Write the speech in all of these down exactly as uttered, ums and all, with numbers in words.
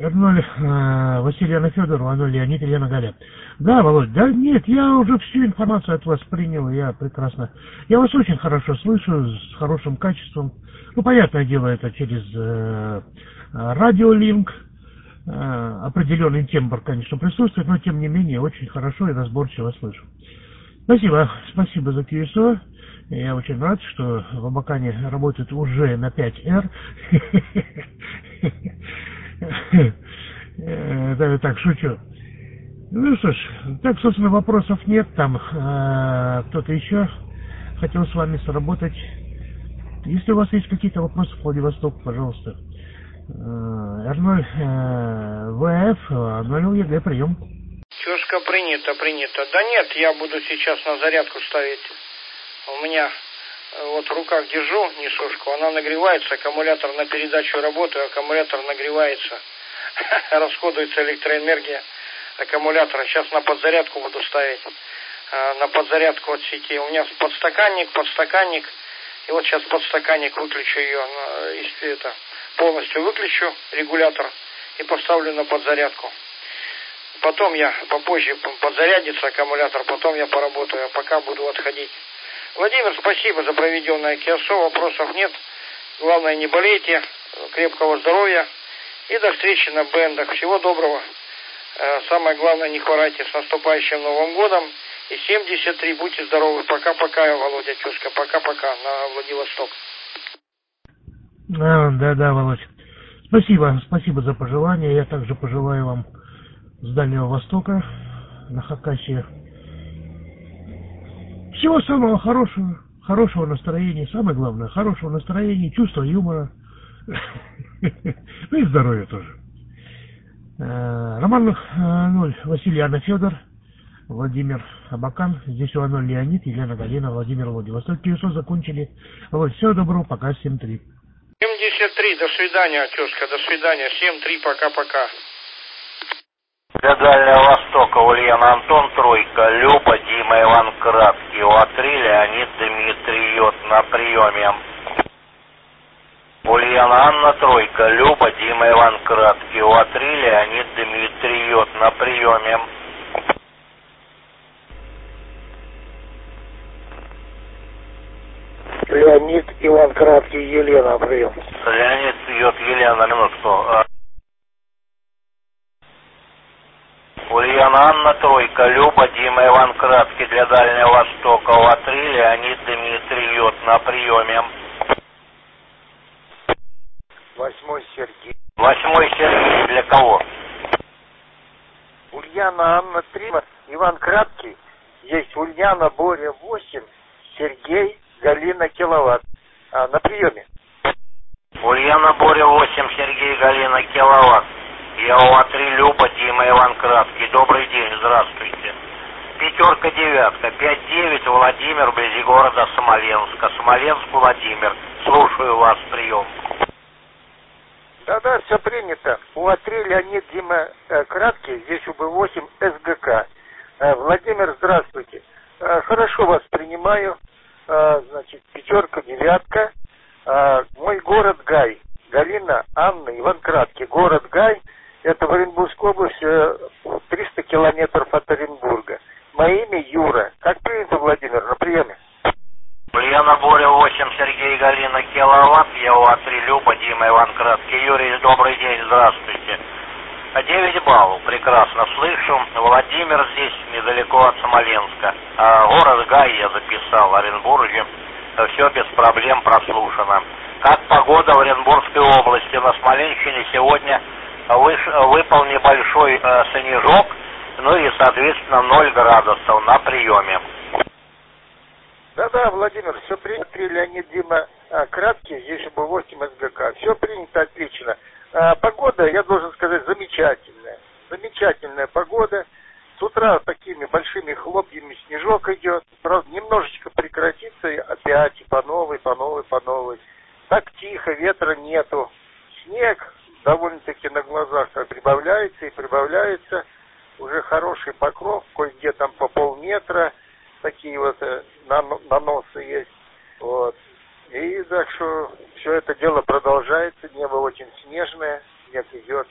ноль э, Василия Федорова, ноль Леонид Елена Галя. Да, Володь, да нет, я уже всю информацию от вас принял, я прекрасно. Я вас очень хорошо слышу, с хорошим качеством. Ну, понятное дело, это через э, радиолинк. Э, определенный тембр, конечно, присутствует, но тем не менее очень хорошо и разборчиво слышу. Спасибо, спасибо за кью эс о. Я очень рад, что в Абакане работает уже на пять эр. Даже так шучу. Ну что ж, так, собственно, вопросов нет. Там э, кто-то еще хотел с вами сработать. Если у вас есть какие-то вопросы по Владивостоку, пожалуйста. эр ноль вэ эф, ноль ЕГЭ, прием. Тезка, принято, принято. Да нет, я буду сейчас на зарядку ставить. У меня вот в руках держу несушку, она нагревается, аккумулятор на передачу работает, аккумулятор нагревается, расходуется электроэнергия аккумулятора. Сейчас на подзарядку буду ставить, на подзарядку от сети. У меня подстаканник, подстаканник, и вот сейчас подстаканник выключу ее, если это полностью выключу регулятор и поставлю на подзарядку. Потом я попозже подзарядится аккумулятор, потом я поработаю, а пока буду отходить. Владимир, спасибо за проведенное кью эс о, вопросов нет. Главное, не болейте, крепкого здоровья и до встречи на бендах. Всего доброго. Самое главное, не хворайте. С наступающим Новым годом. И семьдесят три, будьте здоровы. Пока-пока, Володя, тезка, пока-пока на Владивосток. А, да, да, Володь. Спасибо, спасибо за пожелания. Я также пожелаю вам с Дальнего Востока, на Хакасии, всего самого хорошего, хорошего настроения, самое главное, хорошего настроения, чувства юмора, ну и здоровья тоже. Роман ноль Василий Анна Федор, Владимир Абакан, здесь у ноль Леонид, Елена Галина, Владимир Владивосток. кью эс о закончили. Вот, всего доброго, пока, семь три. семьдесят три, до свидания, тезка, до свидания, семь три, пока-пока. Для Дальнего Востока Ульяна Антон, тройка, Люба, Дима, Иван Краткий, О3, Леонид Дмитрий Йод на приеме. Ульяна Анна, тройка, Люба, Дима, Иван Краткий, О3, Леонид Дмитрий Йод на приеме. Леонид, Иван Краткий, Елена, прием. Леонид Йод, Елена, минутку. Ульяна Анна, тройка, Люба, Дима, Иван Краткий для Дальнего Востока, О3, Леонид Дмитрий Йод на приеме. Восьмой Сергей. Восьмой Сергей для кого? Ульяна Анна, три, Иван Краткий. Есть Ульяна, Боря, восемь, Сергей, Галина, киловатт. А, на приеме. Ульяна, Боря, восемь, Сергей, Галина, киловатт. Я О3, Люба, Дима, Иван Краткий. Добрый день, здравствуйте. Пятерка, девятка, пять девять, Владимир, вблизи города Смоленска. Смоленск, Владимир. Слушаю вас, прием. Да-да, все принято. О3, Леонид, Дима, э, Краткий. Здесь УБ восемь, СГК. Э, Владимир, здравствуйте. Э, хорошо вас принимаю. Э, значит, пятерка, девятка. Э, мой город Гай. Галина, Анна, Иван Краткий. Город Гай. Это в Оренбургской области, триста километров от Оренбурга. Мое имя Юра. Как принято, Владимир, на приеме? Ульяна, Боря, восемь, Сергей, Галина, киловатт. Я О3, Люба, Дима, Иван Краткий. Юрий, добрый день, здравствуйте. девять баллов, прекрасно слышу. Владимир здесь, недалеко от Смоленска. А город Гай я записал в Оренбурге. Все без проблем прослушано. Как погода в Оренбургской области? На Смоленщине сегодня выш... выпал небольшой э, снежок, ну и, соответственно, ноль градусов на приеме. Да-да, Владимир, все принято. Леонид, Дима, а, Краткий, здесь УБ восемь, СГК. Все принято, отлично. А, погода, я должен сказать, замечательная. Замечательная погода. С утра такими большими хлопьями снежок идет. Правда, немножечко прекратится, и опять и по новой, по новой, по новой. Так тихо, ветра нету. Снег довольно-таки на глазах прибавляется и прибавляется. Уже хороший покров, кое-где там по полметра. Такие вот наносы есть. Вот. И так что все это дело продолжается. Небо очень снежное. Снег идет.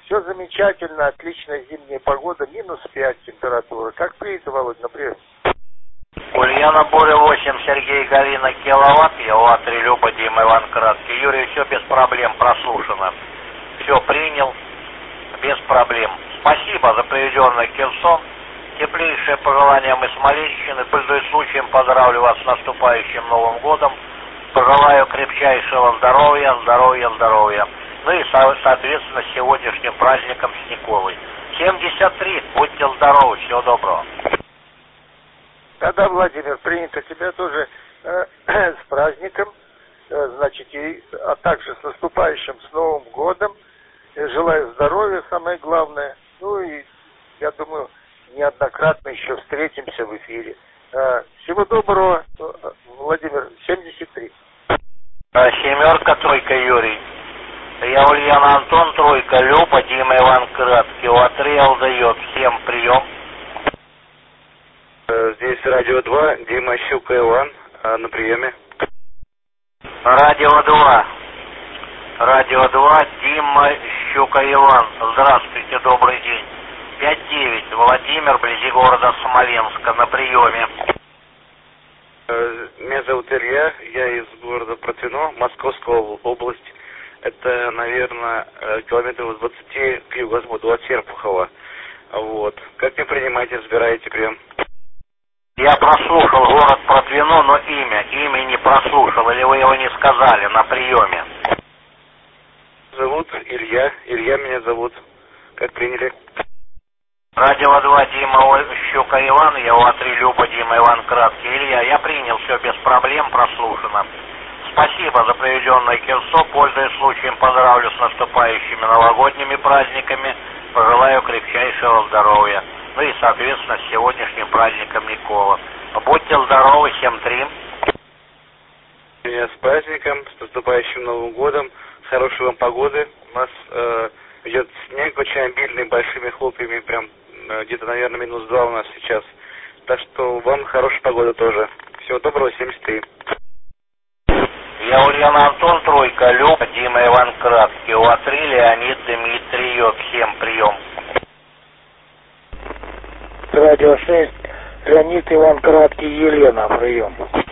Все замечательно, отличная зимняя погода, минус пять температура. Как принято, Володь, например? Ульяна, Боря, восемь, Сергей, Галина, киловатт, я УА три, Люба, Дима, Иван, Краткий, Юрий, все без проблем прослушано. Все принял, без проблем. Спасибо за приведенное кельцо. Теплейшее пожелание мы Смоленщины. Пользуясь случаем, поздравлю вас с наступающим Новым годом. Пожелаю крепчайшего здоровья, здоровья, здоровья. Ну и, соответственно, с сегодняшним праздником с Николой. семьдесят три, будьте здоровы, всего доброго. Да-да, Владимир, принято тебя тоже э, с праздником, э, значит, и, а также с наступающим, с Новым годом. Я желаю здоровья, самое главное. Ну и, я думаю, неоднократно еще встретимся в эфире. Э, всего доброго, Владимир, семьдесят три. Семерка, тройка, Юрий. Я Ульяна, Антон, тройка, Люба, Дима, Иван, Краткий. УА три дает. Всем прием. Здесь Радио два, Дима, Щука, Иван, на приеме. Радио два. Радио два, Дима, Щука, Иван. Здравствуйте, добрый день. пять девять, Владимир, вблизи города Смоленска, на приеме. Меня зовут Илья, я из города Протвино, Московская область. Это, наверное, километров двадцати к юго-западу от Серпухова. Вот. Как мне принимаете, разбираете прием? Я прослушал город Протвино, но имя, имя не прослушал, или вы его не сказали на приеме? Зовут Илья, Илья меня зовут. Как приняли? Радио два, Дима, Щука, Иван, я УА три, Люба, Дима, Иван, Краткий. Илья, я принял, все без проблем, прослушано. Спасибо за проведенное кельцо, пользуясь случаем, поздравлю с наступающими новогодними праздниками, пожелаю крепчайшего здоровья. Ну и, соответственно, с сегодняшним праздником Никола. Будьте здоровы, семь три. Меня с праздником, с наступающим Новым годом, хорошей вам погоды. У нас э, идет снег очень обильный, большими хлопьями, прям э, где-то, наверное, минус два у нас сейчас. Так что вам хорошая погода тоже. Всего доброго, семьдесят три. Я Ульяна, Антон, тройка, Люба, Дима, Иван, Краткий. УА три, Леонид, Дмитриев. Всем прием. Радио шесть, Леонид, Иван, Краткий, Елена, прием.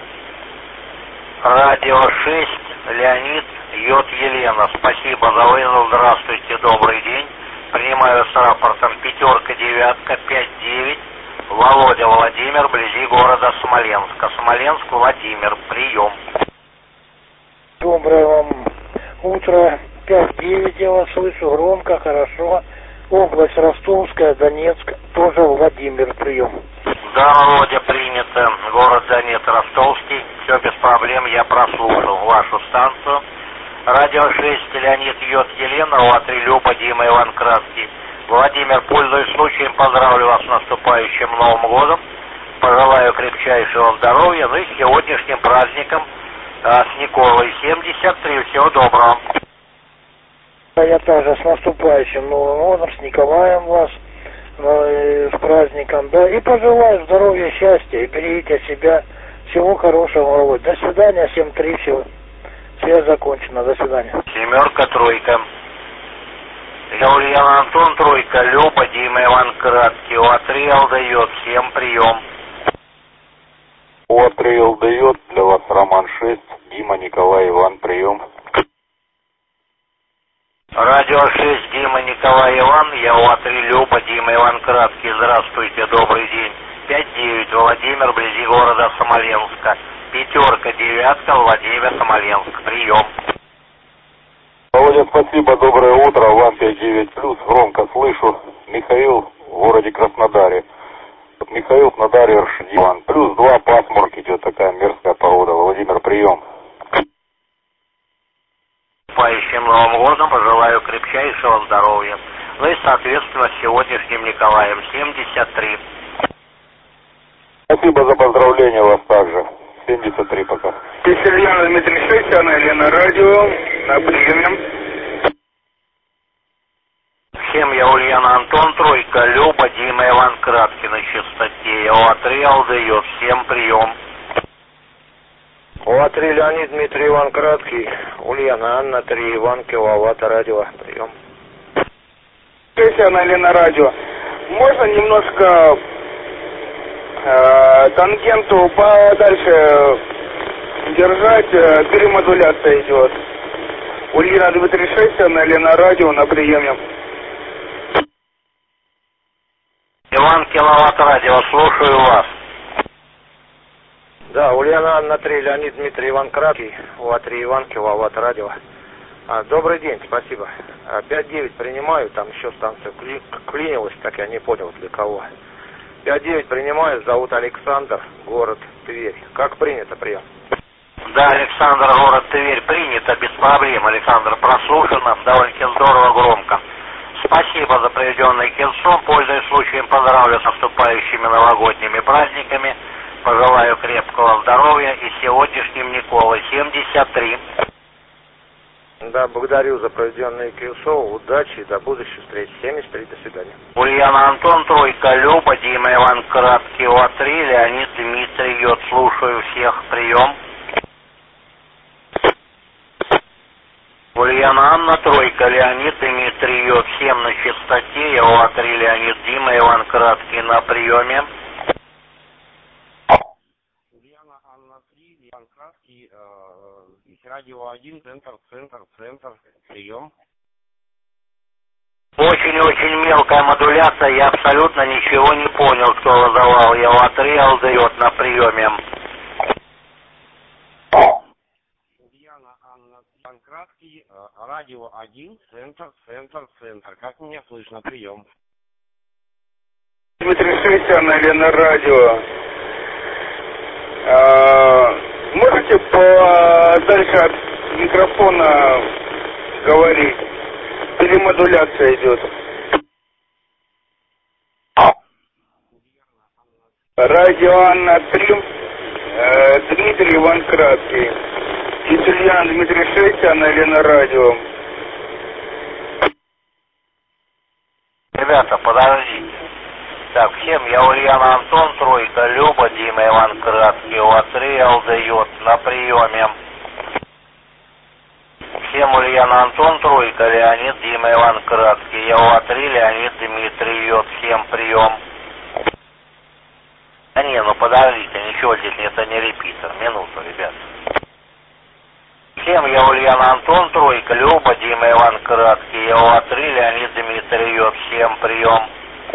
Радио шесть, Леонид, Йод, Елена. Спасибо за вызов. Здравствуйте, добрый день. Принимаю с рапортом пятерка, девятка, пять девять. Володя, Владимир, вблизи города Смоленска. Смоленск, Владимир. Прием. Доброе вам утро. пять девять, я вас слышу громко, хорошо. Область Ростовская, Донецк, тоже Владимир, прием. Да, Володя, принято. Город Донецк, Ростовский. Все без проблем, я прослушал вашу станцию. Радио шесть, Леонид, Йод, Елена, УА три, Люба, Дима, Иван, Краткий. Владимир, пользуясь случаем, поздравлю вас с наступающим Новым годом. Пожелаю крепчайшего здоровья. Ну и с сегодняшним праздником а, с Николой. семьдесят три. Всего доброго. Я также с наступающим Новым годом, с Николаем вас, э, с праздником, да, и пожелаю здоровья, счастья, и берегите себя, всего хорошего, Володь. До свидания, семь три, все, связь закончена, до свидания. Семерка, тройка. Я Ульяна, Антон, тройка, Люба, Дима, Иван, Краткий. УА три дает, всем прием. УА три дает, для вас Роман шесть, Дима, Николай, Иван, прием. Радио шесть, Дима, Николай, Иван, я УА три, Люба, Дима, Иван, Краткий. Здравствуйте, добрый день. пять девять, Владимир, вблизи города Смоленска. Пятерка, девятка, Владимир, Смоленск. Прием. Володя, спасибо, доброе утро, вам пять девять плюс, громко слышу. Михаил в городе Краснодаре. Михаил в Надаре, Иван. Плюс два, пасмурки, идет такая мерзкая погода. Владимир, прием. С наступающим Новым годом, пожелаю крепчайшего здоровья. Ну и, соответственно, с сегодняшним Николаем. семьдесят три. Спасибо за поздравления вас также. семьдесят три пока. Здесь Ильяна, Дмитрий шесть, Анна Елена, радио, на приеме. Всем я Ульяна, Антон, тройка, Люба, Дима, Иван, Краткий на частоте. УА три дает, всем прием. УА три, Леонид, Дмитрий, Иван, Краткий, Ульяна, Анна, три, Иван, киловатт, радио, прием. или на радио. Можно немножко э, тангенту подальше держать, э, перемодуляция идет. Ульяна Дмитрий шесть или на радио на приеме. Иван, киловатт радио, слушаю вас. Да, Ульяна Анна три, Леонид Дмитрий, Иван Краткий, УА три Иван, киловатт радио. А, добрый день, спасибо. А, пять девять принимаю, там еще станция кли, клинилась, так я не понял для кого. пять девять принимаю, зовут Александр, город Тверь. Как принято прием? Да, Александр, город Тверь, принято, без проблем. Александр, прослушано, довольно-таки здорово, громко. Спасибо за проведенный кинцом. Пользуясь случаем, поздравлю с наступающими новогодними праздниками. Пожелаю крепкого здоровья и сегодняшним Николы семьдесят три. Да, благодарю за проведенный кинцом. Удачи и до будущих встреч. семьдесят три, до свидания. Ульяна Антон, Тройка, Люба, Дима Иван Краткий, УА три, Леонид Дмитрий, Йод, слушаю всех, прием. Ульяна Анна, Тройка, Леонид Дмитрий, Йод, всем на частоте, УА три, Леонид Дима Иван Краткий на приеме. Ульяна Анна три, Иван Краткий, э, радио один, центр, центр, центр, прием. Очень-очень мелкая модуляция, я абсолютно ничего не понял, кто вызывал. Я УА три, ЛДЙ на приеме. Ульяна Анна Иван Краткий, э, радио один, центр, центр, центр. Как меня слышно? Прием. Дмитрий шесть или на радио. А, можете подальше от микрофона говорить? Перемодуляция идет. Радио Анна три, э, Дмитрий Иван Краткий. Итальян Дмитрий шесть или на радио. Ребята, подождите. Так, всем я Ульяна Антон, Тройка, Люба, Дима Иван Краткий, УА три, ЛДЙ на приеме. Всем Ульяна Антон, Тройка, Леонид, Дима Иван Краткий, я УА три, Леонид Дмитрий, Йод, всем прием. А не, ну подождите, ничего здесь, это не репитер, минуту, ребят. Всем я Ульяна Антон, Тройка, Люба, Дима Иван Краткий, я УА три, Леонид Дмитрий, Йод, всем прием.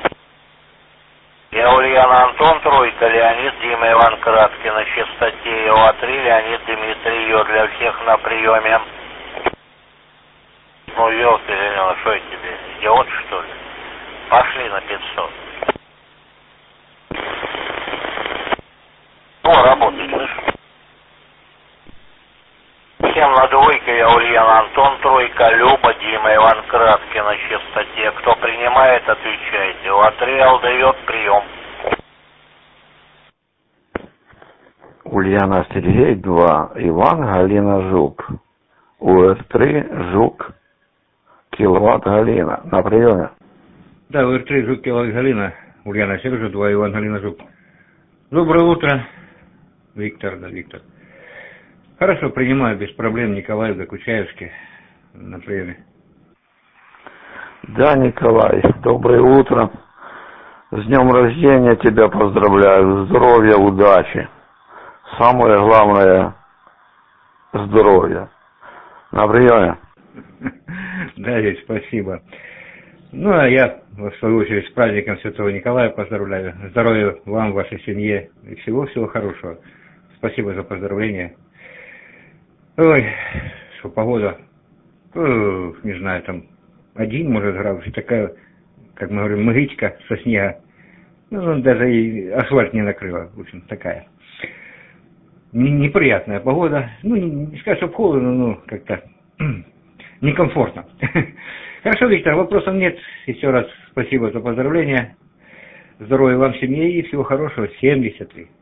Я Ульяна Антон, Тройка, Леонид, Дима Иван Краткий на частоте, я УА три, Леонид Дмитрий, Йод, для всех на приеме. Ну, елки зеленый, что я тебе, идиот, что ли? Пошли на пятьсот. О, работает, слышишь? Всем на двойке, я Ульяна Антон, Тройка, Люба, Дима Иван Краткий на частоте. Кто принимает, отвечайте. УА три, ЛДЙ, прием. Ульяна Сергей два, Иван Галина Жук. УР три, Жук, киловатт Галина. На приеме. Да, УР три, Жук, киловатт Галина. Ульяна Сергей два, Иван Галина Жук. Доброе утро, Виктор, да, Виктор. Хорошо, принимаю, без проблем, Николай Докучаевский на приеме. Да, Николай, доброе утро. С днем рождения тебя поздравляю. Здоровья, удачи. Самое главное – здоровье. На приеме. Да, ведь спасибо. Ну, а я, в свою очередь, с праздником Святого Николая поздравляю. Здоровья вам, вашей семье и всего-всего хорошего. Спасибо за поздравления. Ой, что погода, о, не знаю, там один, может, градус, и такая, как мы говорим, мгичка со снега. Ну, даже и асфальт не накрыла, в общем, такая неприятная погода. Ну, не, не сказать, что холодно, но как-то некомфортно. Хорошо, Виктор, вопросов нет. Еще раз спасибо за поздравления. Здоровья вам, семье и всего хорошего. семьдесят три.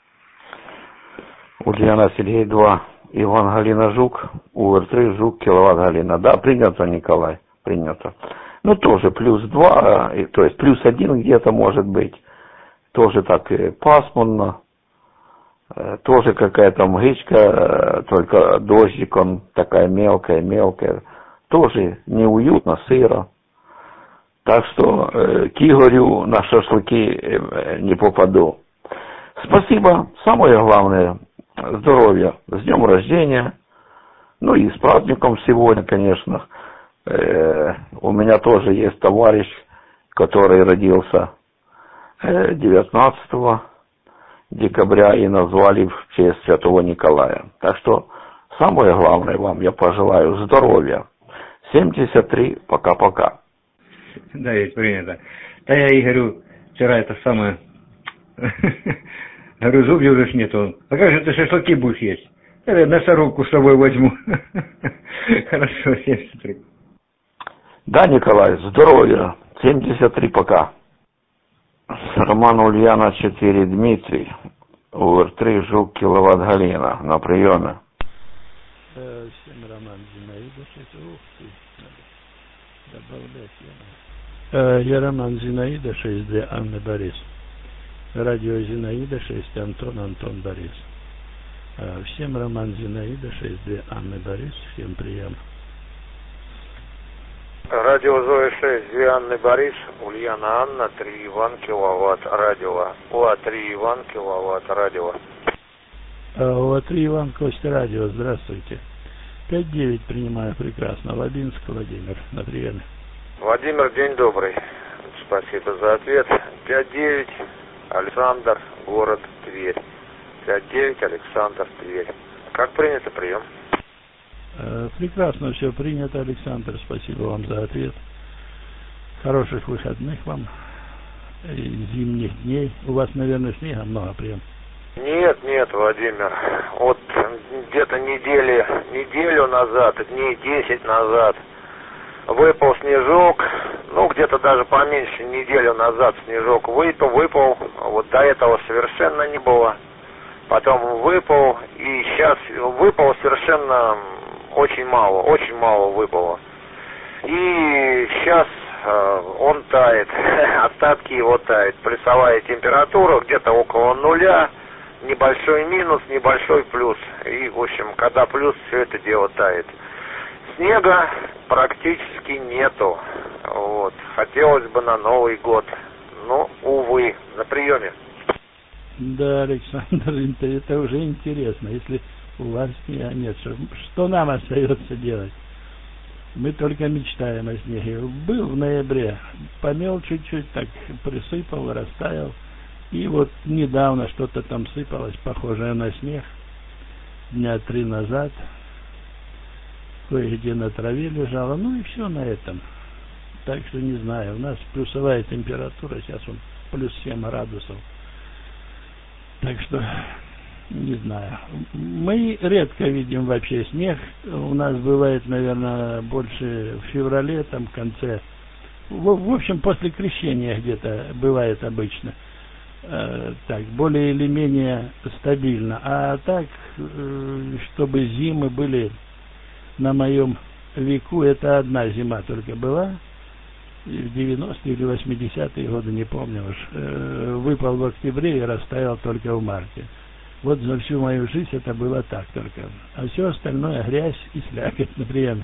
Ульяна Сергей два. Иван Галина Жук, УР три, Жук, киловатт Галина. Да, принято, Николай, принято. Ну, тоже плюс два, то есть плюс один где-то может быть. Тоже так и пасмурно. Тоже какая-то мгичка, только дождик, он такая мелкая-мелкая. Тоже неуютно, сыро. Так что э, к Игорю на шашлыки э, не попаду. Спасибо. Самое главное, здоровья. С днем рождения. Ну и с праздником сегодня, конечно. Э, у меня тоже есть товарищ, который родился э, девятнадцатого декабря и назвали в честь Святого Николая. Так что самое главное вам я пожелаю здоровья. семьдесят три, пока-пока. Да, ведь принято. Да я Игорю вчера это самое... Говорю, зубьев уже нету. А как же ты шашлыки будешь есть? Я мясорубку с собой возьму. Хорошо, семьдесят три. Да, Николай, здоровья. семьдесят три, пока. Роман Ульяна четыре, Дмитрий. УР три, Жук, киловатт Галина. На приеме. Всем Роман Зинаида шесть. Ух ты, надо добавлять. Я, я Роман Зинаида шесть, две Анны Борис. Радио Зинаида шесть, Антон, Антон Борис. Всем Роман Зинаида шесть, две Анны Борис. Всем прием. Радио Зоя шесть, две Анны Борис, Ульяна Анна, три Иван, киловатт, радио. УА три Иван, киловатт, радио. УА три Иван, Костя, радио, здравствуйте. пять девять принимаю прекрасно. Лабинск, Владимир, на приеме. Владимир, день добрый. Спасибо за ответ. пять девять, Александр, город Тверь. пять девять, Александр, Тверь. Как принято прием? Прекрасно все принято, Александр. Спасибо вам за ответ. Хороших выходных вам. И зимних дней. У вас, наверное, снега много прием. Нет, нет, Владимир. Вот где-то недели, неделю назад, дней десять назад выпал снежок. Ну, где-то даже поменьше неделю назад снежок выпал, выпал. Вот до этого совершенно не было. Потом выпал, и сейчас выпал совершенно очень мало, очень мало выпало. И сейчас э, он тает, остатки его тают. Плюсовая температура где-то около нуля, небольшой минус, небольшой плюс. И, в общем, когда плюс, все это дело тает. Снега практически нету. Вот. Хотелось бы на Новый год. Но, увы, на приеме. Да, Александр, это уже интересно. Если у вас снега нет, что, что нам остается делать? Мы только мечтаем о снеге. Был в ноябре, помел чуть-чуть, так присыпал, растаял. И вот недавно что-то там сыпалось, похожее на снег. Дня три назад. Кое-где на траве лежало. Ну и все на этом. Так что не знаю. У нас плюсовая температура, сейчас он плюс семь градусов. Так что, не знаю. Мы редко видим вообще снег. У нас бывает, наверное, больше в феврале, там, в конце. В, в общем, после крещения где-то бывает обычно. Э, так, более или менее стабильно. А так, э, чтобы зимы были на моем веку, это одна зима только была. В девяностые или восьмидесятые годы, не помню уж, э, выпал в октябре и растаял только в марте. Вот за всю мою жизнь это было так только. А все остальное грязь и слякоть, например.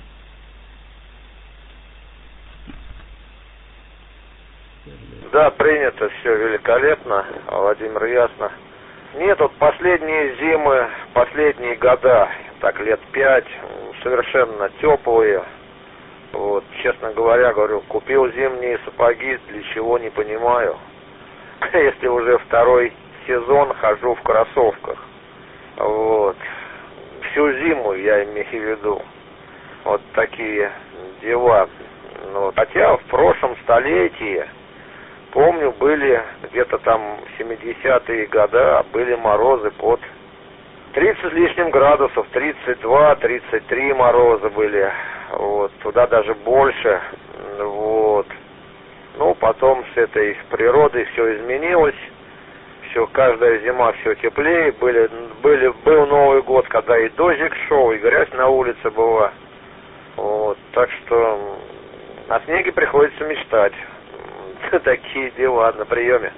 Да, принято, все великолепно, Владимир, ясно. Нет, вот последние зимы, последние года, так лет пять, совершенно теплые. Вот, честно говоря, говорю, купил зимние сапоги, для чего не понимаю. Если уже второй сезон хожу в кроссовках. Вот. Всю зиму я имею в виду. Вот такие дела. Ну, хотя в прошлом столетии, помню, были где-то там семидесятые годы, были морозы под тридцать с лишним градусов, тридцать два, тридцать три мороза были. Вот, туда даже больше. Вот. Ну, потом с этой природой все изменилось. Все, каждая зима все теплее. Были, были, был Новый год, когда и дождик шел, и грязь на улице была. Вот, так что о снеге приходится мечтать. Такие дела на приеме.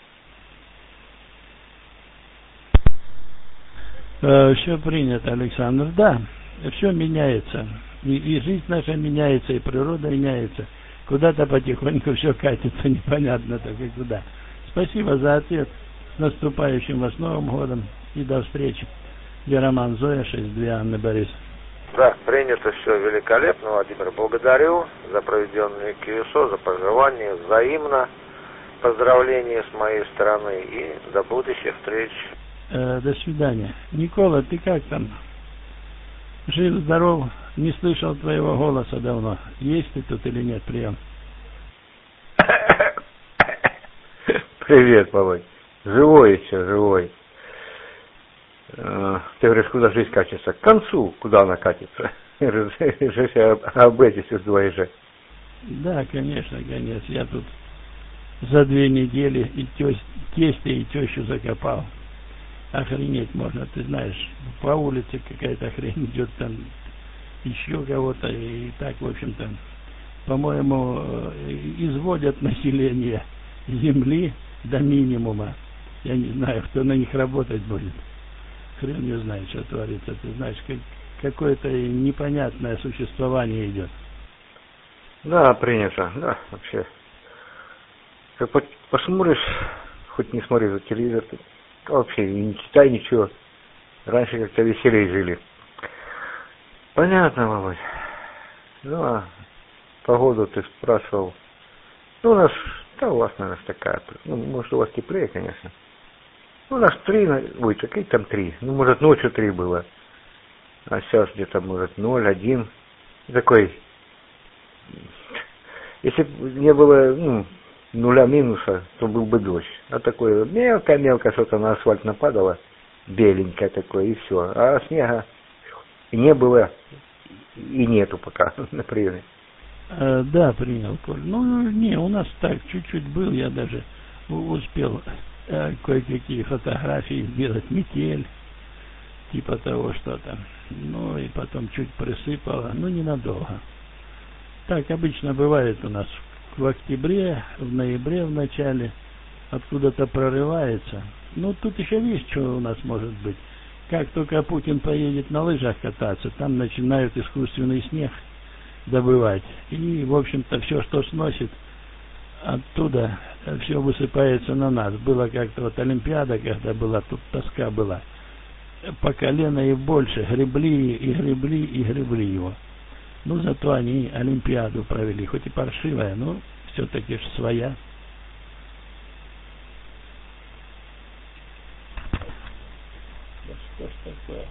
Все принято, Александр. Да, все меняется. И, и жизнь наша меняется, и природа меняется. куда-то потихоньку все катится, непонятно только куда. Спасибо за ответ. С наступающим вас Новым годом и до встречи. Я Роман Зоя, шесть два Анны Борис. Да, принято все великолепно, Владимир. Благодарю за проведенные КСО, за пожелания, взаимно. Поздравления с моей стороны и до будущих встреч. Э, до свидания. Никола, ты как там? Жив, здоров? Не слышал твоего голоса давно. Есть ты тут или нет прием? Привет, Володь. Живой еще, живой. Ты говоришь, куда жизнь катится? К концу, куда она катится? Же об эти все двое же. Да, конечно, конечно. Я тут за две недели и тесть, тестя и тещу закопал. Охренеть можно, ты знаешь, по улице какая-то хрень идет, там еще кого-то, и так, в общем-то, по-моему, изводят население земли до минимума. Я не знаю, кто на них работать будет. Хрен не знает, что творится. Ты знаешь, как, какое-то непонятное существование идет. Да, принято, да, вообще. Как посмотришь, хоть не смотри за телевизор, ты вообще не читай ничего. Раньше как-то веселее жили. Понятно, Володь. Ну, а погоду ты спрашивал. Ну, у нас, да, у вас, наверное, такая. Ну, может, у вас теплее, конечно. Ну, у нас три, ой, какие там три? Ну, может, ночью три было. А сейчас где-то, может, ноль, один. Такой, если бы не было, ну, нуля минуса, то был бы дождь. А такое мелко-мелко что-то на асфальт нападало, беленькое такое, и все. А снега и не было, и нету пока на приеме. А, да, принял, Коль. Ну, не, у нас так, чуть-чуть был, я даже успел а, кое-какие фотографии сделать, метель, типа того что-то. Ну, и потом чуть присыпало, но ненадолго. Так обычно бывает у нас в октябре, в ноябре в начале, откуда-то прорывается. Ну, тут еще видишь, что у нас может быть. Как только Путин поедет на лыжах кататься, там начинают искусственный снег добывать. И, в общем-то, все, что сносит, оттуда все высыпается на нас. Было как-то вот Олимпиада, когда была, тут тоска была. По колено и больше. Гребли и гребли и гребли его. Ну, зато они Олимпиаду провели, хоть и паршивая, но все-таки ж своя. Да что ж такое?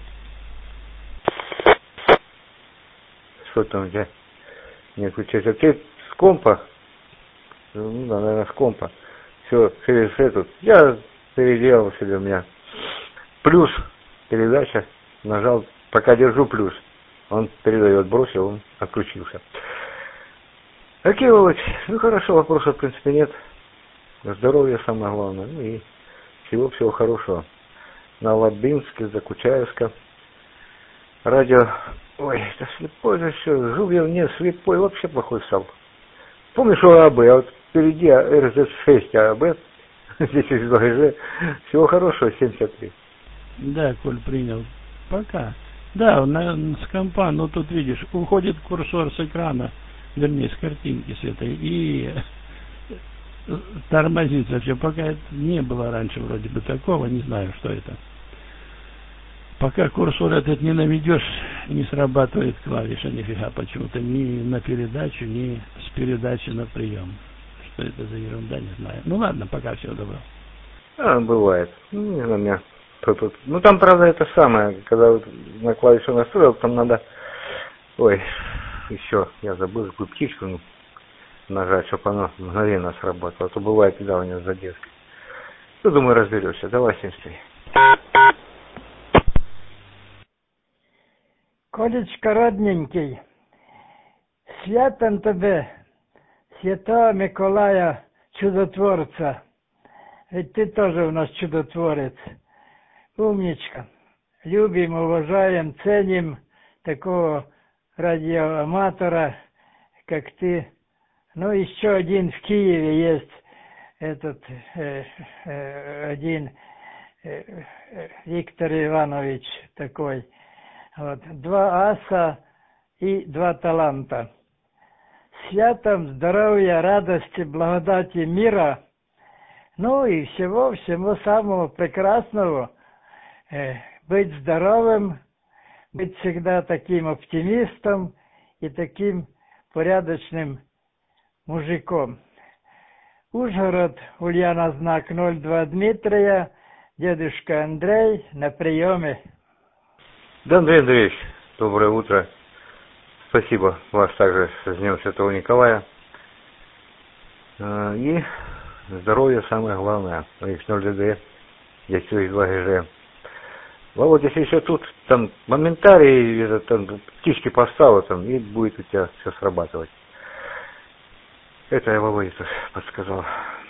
Что там у тебя не отключается? Ты с компа? Ну, да, наверное, с компа. Все, через эту. Я переделал себе, у меня плюс передача, нажал, пока держу плюс. Он передает, бросил, он отключился. Окей, Володь, ну хорошо, вопросов в принципе нет. Здоровье самое главное. Ну и всего-всего хорошего. На Лабинске, Закучаевска. Радио. Ой, это слепой же все. Жил не слепой, вообще плохой стал. Помнишь ОАБ, а вот впереди эр зет шесть АБ. Здесь из ВГЖ. Всего хорошего, семьдесят три. Да, Коль, принял. Пока. Да, на, с компа, но тут видишь, уходит курсор с экрана, вернее, с картинки с этой, и тормозится все. Пока это не было раньше вроде бы такого, не знаю, что это. Пока курсор этот не наведешь, не срабатывает клавиша нифига почему-то, ни на передачу, ни с передачи на прием. Что это за ерунда, не знаю. Ну ладно, пока все добро. А, бывает. Ну, не знаю, меня... Ну там, правда, это самое, когда вот на клавишу настроил, там надо, ой, еще, я забыл, какую птичку ну, нажать, чтобы оно мгновенно сработало, а то бывает, да, у него задержка. Ну, думаю, разберешься. Давай, семьдесят три. Колечка родненький, святом тебе, Святого Миколая, чудотворца, ведь ты тоже у нас чудотворец. Умничка. Любим, уважаем, ценим такого радиоаматора, как ты. Ну, еще один в Киеве есть, этот э, э, один э, э, Виктор Иванович такой. Вот. Два аса и два таланта. святом здоровья, радости, благодати, мира, ну и всего, всего самого прекрасного. Э, быть здоровым, быть всегда таким оптимистом и таким порядочным мужиком. Ужгород, Ульяна, знак ноль два Дмитрия, дедушка Андрей на приеме. Да, Андрей Андреевич, доброе утро. Спасибо вас также с Днем Святого Николая. И здоровье самое главное. икс ноль дэ дэ, десять два гэ жэ. Володя, если еще тут там моментарий, это, там, птички поставил, там, и будет у тебя все срабатывать. Это я Володе подсказал.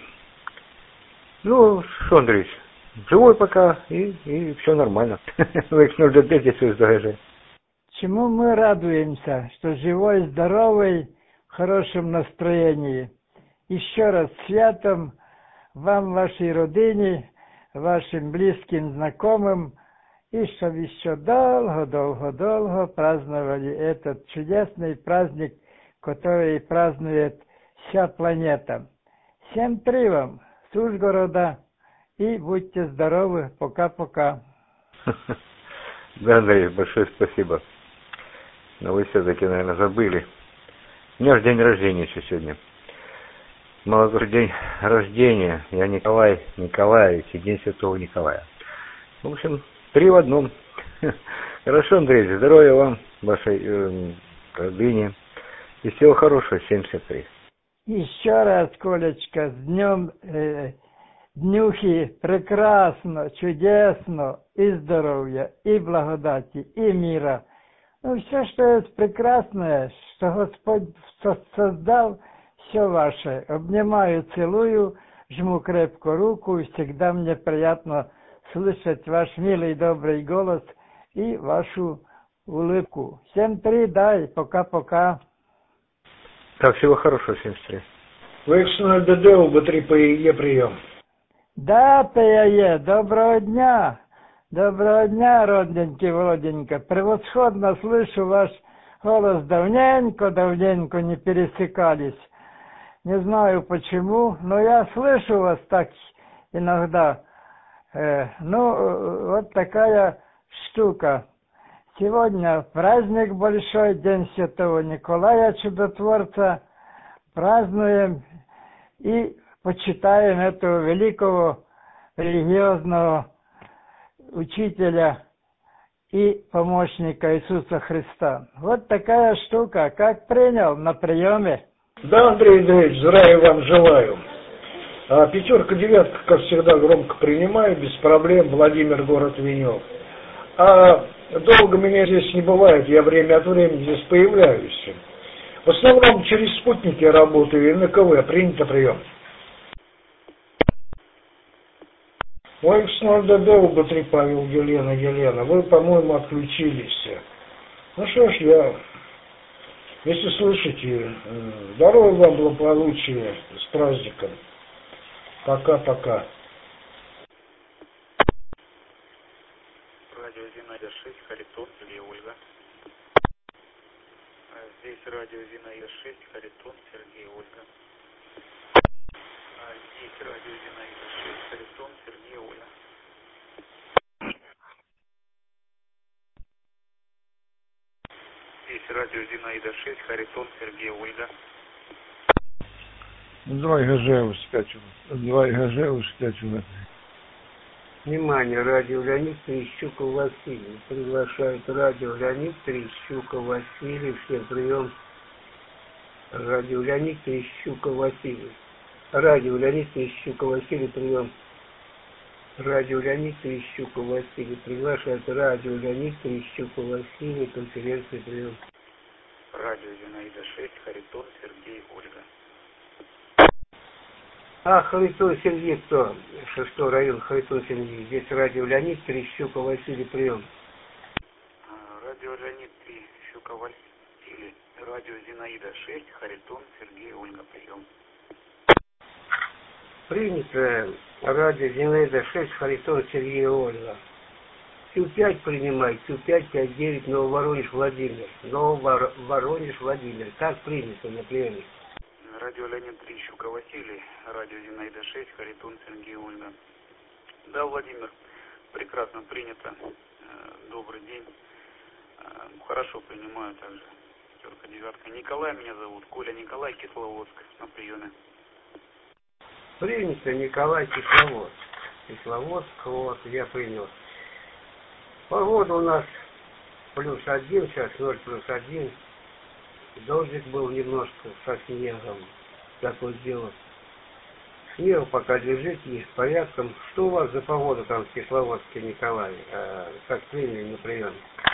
Ну, что, Андреевич, живой пока, и, и все нормально. икс ноль дэ дэ, десять два гэ жэ. Чему мы радуемся, что живой, здоровый, в хорошем настроении. Еще раз святом вам, вашей родине, вашим близким, знакомым, и чтобы еще долго-долго-долго праздновали этот чудесный праздник, который празднует вся планета. Всем три вам с Ужгорода, и будьте здоровы. Пока-пока. Да, Андрей, большое спасибо. Но вы все-таки, наверное, забыли. У меня же день рождения еще сегодня. Молодой день рождения. Я Николай Николаевич, и День Святого Николая. В общем, три в одном. Хорошо, Андрей, здоровья вам, вашей э, родине. И всего хорошего, семьдесят три. Еще раз, Колечка, с днем э, днюхи, прекрасно, чудесно, и здоровья, и благодати, и мира. Ну, все, что есть прекрасное, что Господь создал, все ваше. Обнимаю, целую, жму крепко руку, и всегда мне приятно слышать ваш милый, добрый голос и вашу улыбку. Всем три, да, и пока-пока. Так, всего хорошего, семьдесят три. В икс ноль дэ дэ, ОБ три пэ е прием. Да, пэ е, доброго дня. Доброго дня, родненький Володенька. Превосходно слышу ваш голос. Давненько-давненько не пересекались. Не знаю почему, но я слышу вас так иногда. Э, ну, вот такая штука. Сегодня праздник большой, День Святого Николая Чудотворца. Празднуем и почитаем этого великого религиозного учителя и помощника Иисуса Христа. Вот такая штука. Как принял на приеме? Да, Андрей Андреевич, здравия вам желаю. А, пятерка, девятка, как всегда, громко принимаю, без проблем. Владимир, город Венев. А долго меня здесь не бывает, я время от времени здесь появляюсь. В основном через спутники работаю и на ка вэ. Принято прием. Ой, икс ноль дэ дэ, ОБ три Павел, Елена, Елена, вы, по-моему, отключились. Ну что ж, я, если слышите, здоровья вам, благополучия, с праздником. Пока-пока. Радио Зинаида шесть, Харитон, Сергей, Ольга. Здесь радио Зинаида шесть, Харитон, Сергей, Ольга. Здесь радио Зинаида шесть, Харитон, Сергей, Ольга. Здесь радио Зинаида шесть, Харитон, Сергей, Ольга. два гэ жэ ускачивает. два гэ жэ ускачивает. Внимание, радио Леонид Трещуков Василий. Приглашает радио Леонид Трещуков Василий. Всем прием. Радио Леонид Трещуков Василий. Радио Леонид Трещуков Василий, прием. Радио Леонид Трещуков Василий. Приглашает радио Леонид Трещуков Василий. Конференция, прием. Радио Зинаида шесть, Харитон, Сергей, Ольга. А, Харитон Сергей, кто? Шестой район, Харитон Сергей. Здесь радио Леонид Трещуков Василий, прием. Радио Леонид Трещуков Василий. Радио Зинаида шесть, Харитон, Сергей, Ольга, прием. Принято. Радио Зинаида шесть, Харитон Сергей, Ольга. Q пять принимай, Q пять пять девять, Нововоронеж Владимир. Нововоронеж Владимир. Как принято на приеме? Радио Леонид три, Щука Василий, радио Зинаида шесть, Харитон Сергей Ольга. Да, Владимир, прекрасно принято. Добрый день. Хорошо принимаю также. Пятерка, девятка. Николай меня зовут. Коля Николай, Кисловодск, на приеме. Принято, Николай, Кисловодск. Кисловодск, вот, я принял. Погода у нас плюс один, сейчас ноль плюс один. Дождик был немножко со снегом. Такое дело. Снег пока лежит, есть порядком. Что у вас за погода там в Кисловодске, Николай? А, как приняли на прием?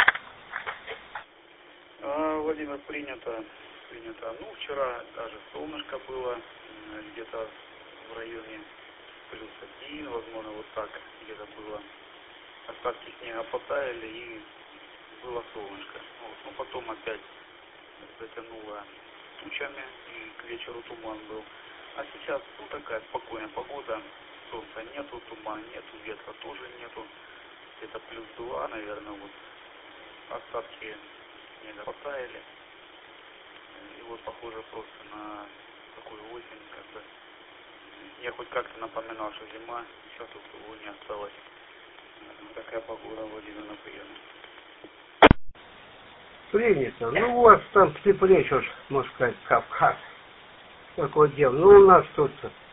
А, Владимир, принято. Принято. Ну, вчера даже солнышко было. Где-то в районе плюс один, возможно, вот так где-то было. Остатки снега потаяли и было солнышко. Вот. Но потом опять затянуло тучами и к вечеру туман был. А сейчас ну такая спокойная погода. Солнца нету, тумана нету, ветра тоже нету. Где-то плюс два, наверное, вот остатки снега потаяли. И вот похоже просто на такую осень, как бы. Я хоть как-то напоминал, что зима, сейчас тут его не осталось. Такая погода, Владимир, на приеме. Принято. Ну, у вас там теплее, что ж, можно сказать, Кавказ. Такое дело. Ну, у нас тут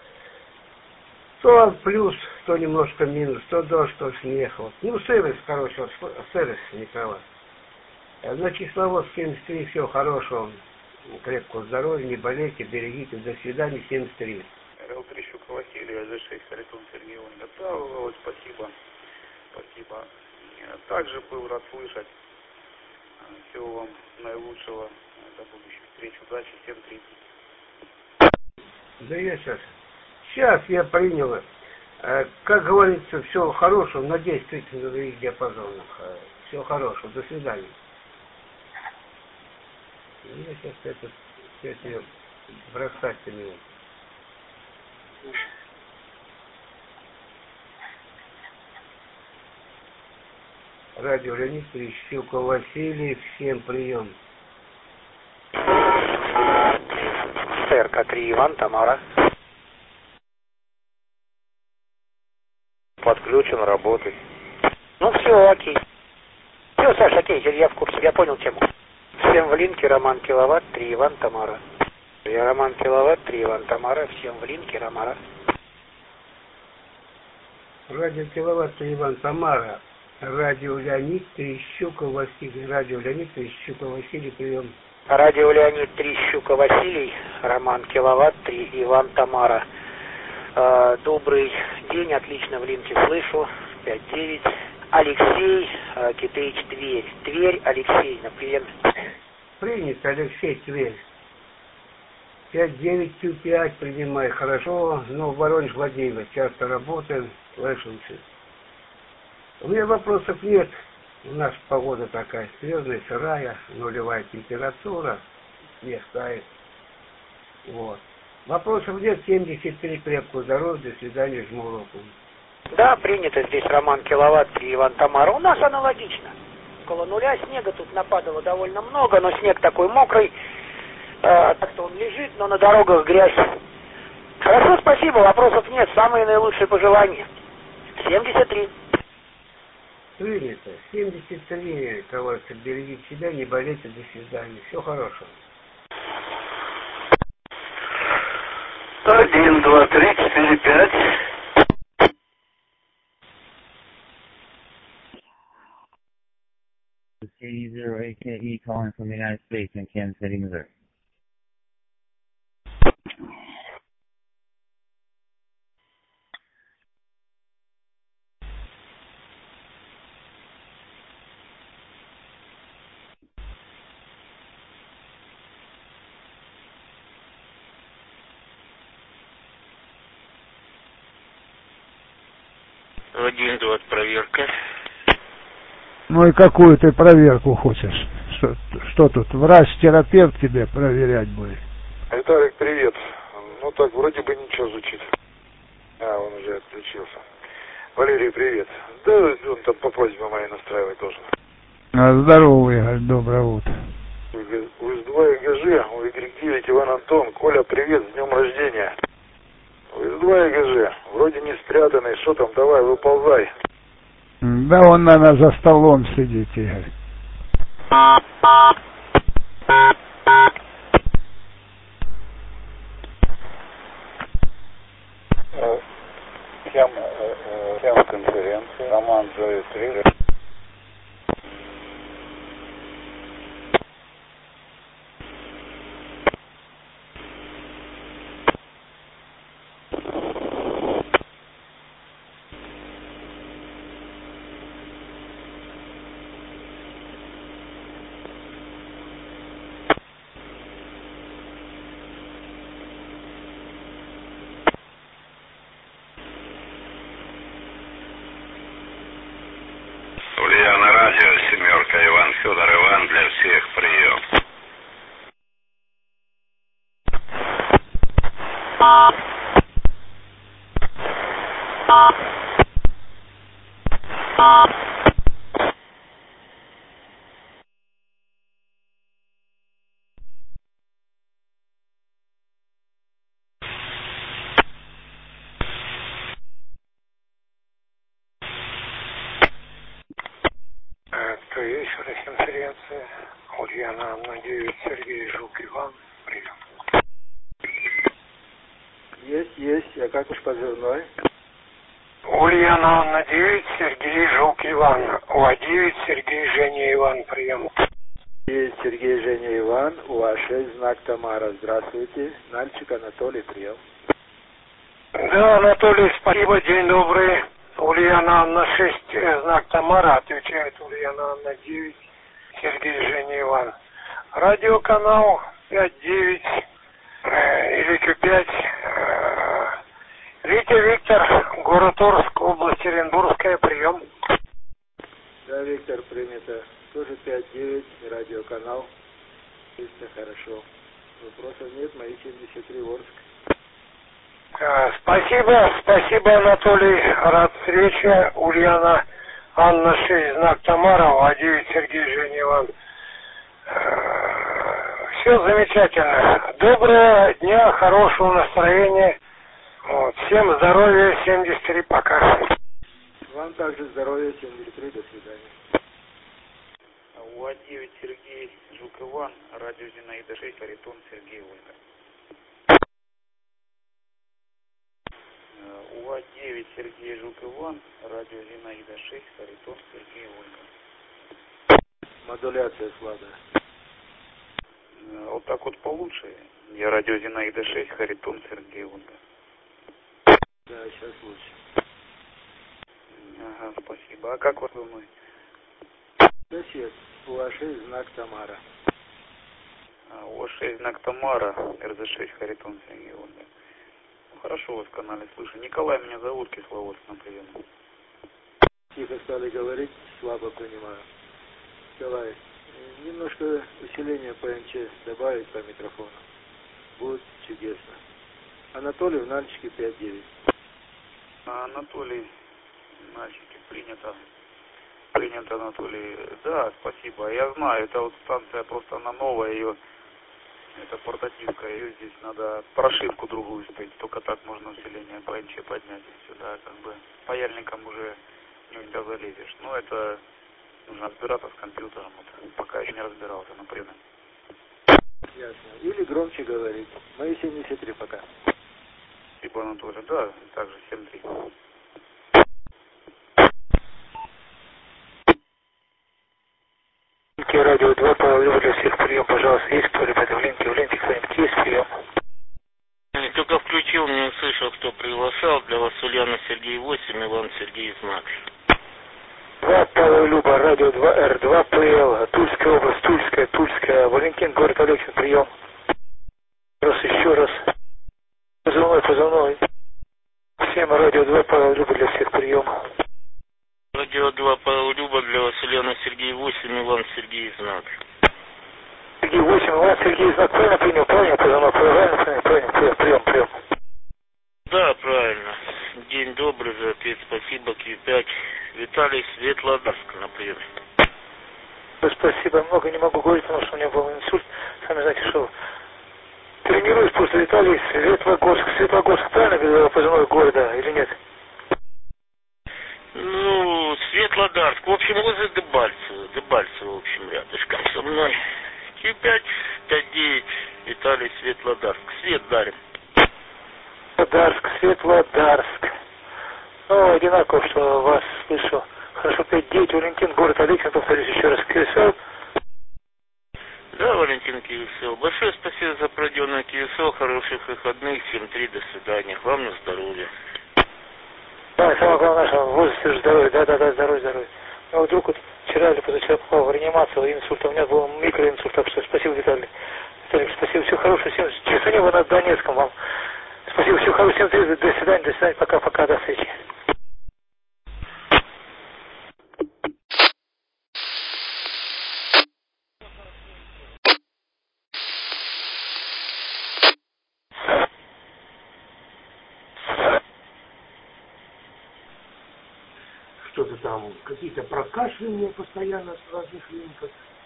то плюс, то немножко минус, то дождь, то снег. Вот. Ну, сервис, короче, вот, сервис, Николай. На Кисловодск семьдесят три, всего хорошего, крепкого здоровья, не болейте, берегите, до свидания, семьдесят три. эл три, Щука Василий, а зэ шесть, Харитон Сергей Ольга. Да, Володь, спасибо. Спасибо. Также был рад слышать. Всего вам наилучшего. До будущих встреч. Удачи. Всем тридцать. Да я сейчас. Сейчас я принял. Как говорится, всего хорошего. Надеюсь, тридцать на других диапазонах. Всего хорошего. До свидания. Я сейчас это, это бросать-то не. Радио Леонид три, Щука Василий, всем прием. ТРК три, Иван, Тамара. Подключен, работает. Ну все, окей. Все, Саша, окей, я в курсе, я понял тему. Всем в линке, Роман Киловатт, три, Иван, Тамара. Я Роман Киловатт, три, Иван, Тамара, всем в линке, Ромара. Радио Киловатт, три, Иван, Тамара. Радио Леонид три, Щука Василий. Радио Леонид три, Щука Василий, прием. Радио Леонид три, Щука Василий, Роман Киловатт, три, Иван, Тамара. Э, добрый день, отлично в линке слышу. пять девять. Алексей, э, Китеич, Тверь. Тверь, Алексей, на прием. Принято, Алексей, Тверь. пять девять Q пять принимай, хорошо. Ну, Воронеж, Владимир, часто работаем, слышимся. У меня вопросов нет. У нас погода такая звездная, сырая, нулевая температура, снег тает. Вот. Вопросов нет, семьдесят три, крепкого здоровья, до свидания, жму руку. Да, принято здесь Роман Киловатт, три, Иван, Тамара. У нас аналогично. Около нуля снега тут нападало довольно много, но снег такой мокрый. Э, так что он лежит, но на дорогах грязь. Хорошо, спасибо, вопросов нет. Самые наилучшие пожелания. семьдесят три. Принято. семьдесят три, товарищи, берегите себя, не болейте, до свидания. Всего хорошего. Один, два, три, четыре, пять. C zero A K E calling from the United States in Kansas City, Missouri. Один, два, проверка. Ну и какую ты проверку хочешь? Что, что тут, врач-терапевт тебе проверять будет? Виталик, привет. Ну так, вроде бы ничего звучит. А, он уже отключился. Валерий, привет. Да, он там по просьбе моей настраивать должен. Здорово, Игорь, доброе утро. У эс два и гэ жэ, у игрек девять Иван Антон. Коля, привет, с днем рождения. У эс два и гэ жэ, вроде не спрятанный, что там, давай, выползай. Да он, наверное, за столом сидит, Игорь. Тем, тем конференции, Роман Джои три. Ульяна радио, семерка, Иван Федор, Иван, для всех прием. Это вечер конференции. Ульяна Анна девять, Сергей Жук Иван. Прием. Есть, есть. А как уж позывной? Ульяна Анна девять, Сергей Жук Иван. УА девять, Сергей Женя Иван. Прием. Есть Сергей Женя Иван. УА шесть, знак Тамара. Здравствуйте. Нальчик Анатолий, прием. Да, Анатолий, спасибо. День добрый. Ульяна Анна шесть, знак Тамара, отвечает Ульяна Анна девять, Сергей Женя Иван. Радиоканал пять девять э, или Q пять. Э, Витя Виктор, город Орск, область Оренбургская, прием. Да, Виктор, принято. Тоже пять девять, радиоканал. Чисто хорошо. Вопросов нет, мои семьдесят три Орск. Спасибо, спасибо, Анатолий, рад встрече. Ульяна Анна шесть, знак Тамара, УА девять, Сергей Женя Иван. Все замечательно. Доброго дня, хорошего настроения. Вот. Всем здоровья, семьдесят три, пока. Вам также здоровья, семьдесят три, до свидания. УА девять, Сергей Жук Иван, радио Зинаида шесть, Аритон, Сергей Ольга. УА девять, Сергей Жук Иван, радио Зинаида шесть, Харитон, Сергей Ольга. Модуляция слабая. Вот так вот получше. Я радио Зинаида шесть, Харитон, Сергей Ольга. Да, сейчас лучше. Ага, спасибо. А как вот вы мой? Сосед, УА шесть, знак Тамара. А, УА шесть, знак Тамара, эр зэ шесть, Харитон, Сергей Ольга. Хорошо вас в канале слышу. Николай меня зовут, Кисловодск на прием. Тихо стали говорить, слабо понимаю. Николай, немножко усиление по эн че добавить по микрофону. Будет чудесно. Анатолий в Нальчике пять девять. А, Анатолий, в Нальчике принято. Принято, Анатолий. Да, спасибо. Я знаю, это вот станция просто она новая, ее... Это портативка, ее здесь надо прошивку другую ставить, только так можно усиление по эн че поднять и сюда, как бы паяльником уже не у тебя залезешь. Но это нужно разбираться с компьютером, вот, пока еще не разбирался, например. Ясно. Или громче говорить. Мои семьдесят три пока. Спасибо, Анатолий. Да, также семь три. Радио два, Павел, для всех прием, пожалуйста, есть кто-либо в ленте, в ленте кто-нибудь есть прием? Только включил, не услышал, кто приглашал. Для вас Ульяна Сергей восемь, Иван Сергей знак. два, Павел Люба, радио два, эр два, ПЛ, Тульская область, Тульская, Тульская, Валентин, город Алексин, прием. Раз, еще раз. Позывной, позывной. Всем радио два, Павел Люба, для всех прием. Радио два, Павел Люба, для вас Ульяна Сергей восемь, Иван Сергей знак. Сергей восемь, Иван Сергей знак, правильно принял, правильно позывной, правильно принял, правильно, прием, прием, прием. Да, правильно. День добрый, за ответ спасибо, Киев. пять. Виталий, Светлодарск на приеме. Спасибо, много не могу говорить, потому что у меня был инсульт. Сами знаете, что тренируюсь просто, Виталий, Светлогорск. Светлогорск, правильно позывной города или нет? Ну, Светлодарск. В общем, возле Дебальцево. Дебальцево, в общем, рядышком со мной. Q пять, пять девять, Виталий, Светлодарск. Свет дарим. Светлодарск, Светлодарск. Ну, одинаково, что вас слышу. Хорошо, пять девять, Валентин, город Алексин, повторюсь еще раз, КСЛ. Да, Валентин, КСЛ. Большое спасибо за проведенное КСЛ, хороших выходных, семь три, до свидания. Вам на здоровье. Да, самое главное, что в возрасте здоровье, да-да-да, здоровье, здоровье. Ну, вдруг вот вчера или позавчера попал в реанимацию, инсульт, у меня был микроинсульт, так что спасибо, Виталий. Виталий, спасибо, всего хорошего, всем, часа неба над Донецком вам. Спасибо, всего хорошего, всем до свидания, до свидания, пока-пока, до встречи. Что-то там, какие-то прокашливания постоянно с разных линков.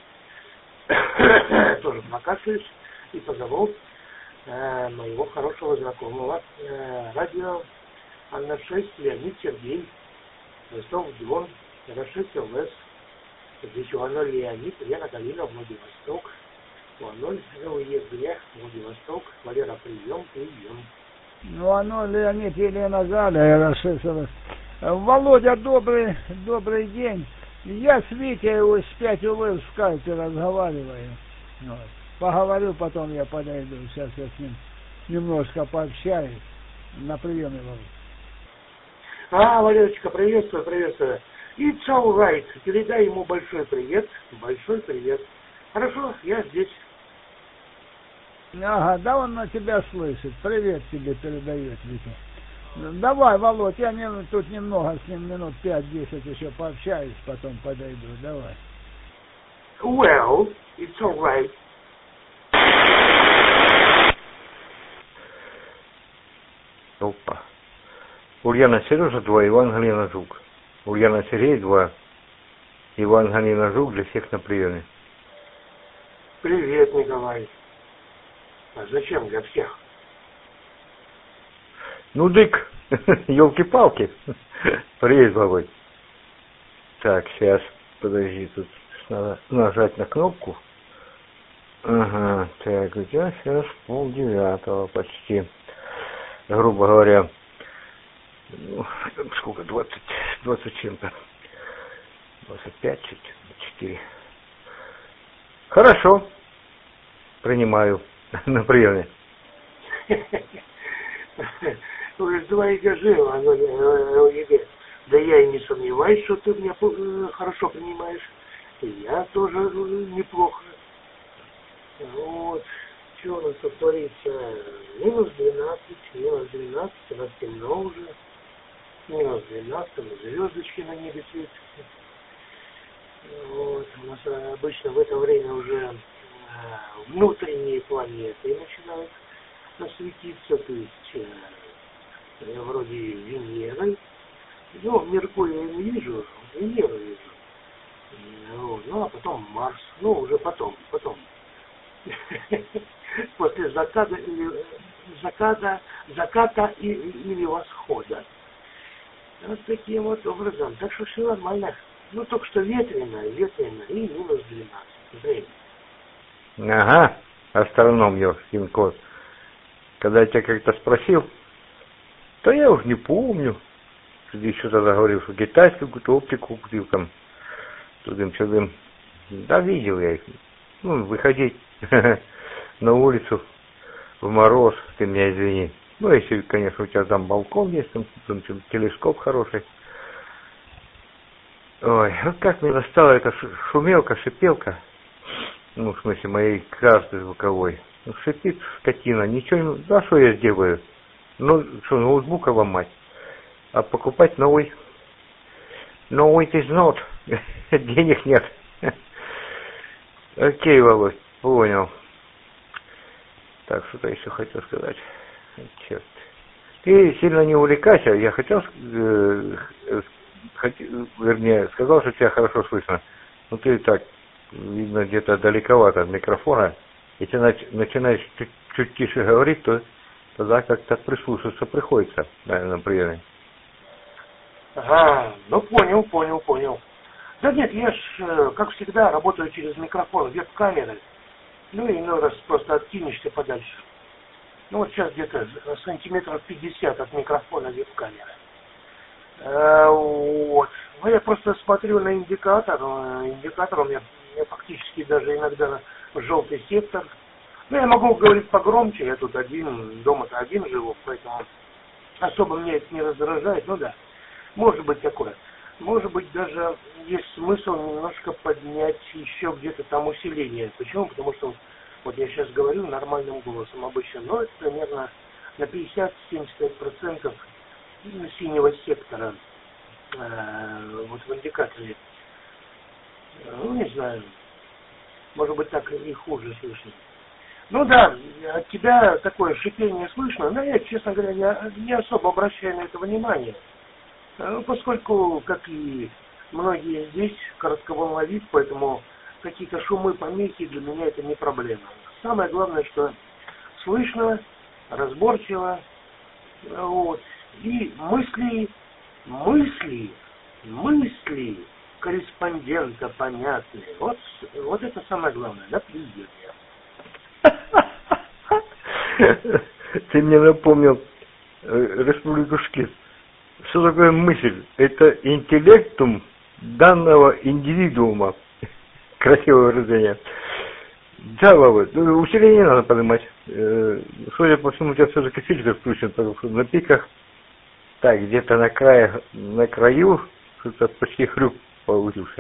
Тоже прокашляюсь и позову э, моего хорошего знакомого. Э, радио Анна шесть, Леонид Сергей, Ростов Дон, шесть ЛС, здесь у ноль Леонид, Лена Галина, Владивосток, у ноль ЕГ, Владивосток, Валера, прием, прием. Ну, оно, Леонид, Елена Галя, Рашисова. Володя, добрый, добрый день. Я с Витей с пять УВ в скайпе разговариваю. Вот. Поговорю, потом я подойду. Сейчас я с ним немножко пообщаюсь. На приеме вам. А, Валерочка, приветствую, приветствую. It's all right. Передай ему большой привет. Большой привет. Хорошо, я здесь. Ага, да он на тебя слышит. Привет тебе передает, Витя. Давай, Володь, я не, тут немного с ним, минут пять-десять еще пообщаюсь, потом подойду. Давай. Well, it's all right. Опа. Ульяна Сережа два, Иван Галина Жук. Ульяна Сергей два, Иван Галина Жук, для всех на приеме. Привет, Николай. А зачем для всех? Ну, дык, елки-палки. Привет, Володь. Так, сейчас, подожди, тут надо нажать на кнопку. Ага, так, у тебя сейчас полдевятого почти. Грубо говоря, ну, сколько, двадцать, двадцать чем-то. двадцать пять, четыре. Хорошо. Принимаю на приеме. Уже два ЕГЭ, ЛЕГЭ. Да я и не сомневаюсь, что ты меня хорошо принимаешь. И я тоже неплохо. Вот. Что у нас тут творится? Минус двенадцать, минус двенадцать, у нас темно уже. Минус двенадцать, там звездочки на небе светятся. Вот. У нас обычно в это время уже внутренние планеты начинают осветиться, то есть я вроде Венеры, ну, Меркурия я не вижу, Венеру вижу, вот. Ну, а потом Марс, ну, уже потом, потом, после заката или заката, заката и, или восхода. Вот таким вот образом, так что все нормально, ну, только что ветрено, ветрено и минус двенадцать, время. Ага, астроном Ёшкин кот. Когда я тебя как-то спросил, то я уж не помню. Ты еще тогда говорил, что китайскую какую-то оптику купил там. Тудым-сюдым. Да, видел я их. Ну, выходить на улицу в мороз, ты меня извини. Ну, если, конечно, у тебя там балкон есть, там, там телескоп хороший. Ой, вот как мне достала эта шумелка, шипелка. Ну, в смысле, моей карты звуковой. Ну, шипит скотина, ничего не... Да, что я сделаю? Ну, что, ноутбука ломать? А покупать новый? No, it is not. Денег нет. Окей, Володь, понял. Так, что-то еще хотел сказать. Черт. Ты сильно не увлекайся. Я хотел э, хотел, вернее, сказал, что тебя хорошо слышно, но ты так, видно, где-то далековато от микрофона. Если нач- начинаешь чуть, чуть тише говорить, то тогда как-то прислушаться приходится, наверное, приеме. Ага, ну понял, понял, понял. Да нет, я ж, как всегда, работаю через микрофон, веб-камеры. Ну и иной раз просто откинешься подальше. Ну вот сейчас где-то сантиметров пятьдесят от микрофона веб-камеры. А, вот. Ну я просто смотрю на индикатор. Индикатор у меня, у меня фактически даже иногда желтый сектор. Ну я могу говорить погромче, я тут один, дома-то один живу, поэтому особо меня это не раздражает. Ну да, может быть такое. Может быть даже есть смысл немножко поднять еще где-то там усиление. Почему? Потому что вот я сейчас говорю нормальным голосом обычно, но это примерно на пятьдесят-семьдесят процентов синего сектора э, вот в индикаторе. Ну, не знаю. Может быть, так и хуже слышно. Ну да, от тебя такое шипение слышно, но я, честно говоря, не, не особо обращаю на это внимание. Ну, поскольку, как и многие здесь, коротковолновик, поэтому какие-то шумы, помехи для меня это не проблема. Самое главное, что слышно, разборчиво, вот, и мысли, мысли, мысли корреспондента понятные. Вот, вот это самое главное, да, приезде. Ты мне напомнил Республику Шкет. Что такое мысль? Это интеллектум данного индивидуума. Красивое выражение. Да, Володь, ну, усиление не надо поднимать. Э, судя по всему, у тебя все-таки фильтр включен, потому что на пиках, так, где-то на крае, на краю, что-то почти хрюк получился.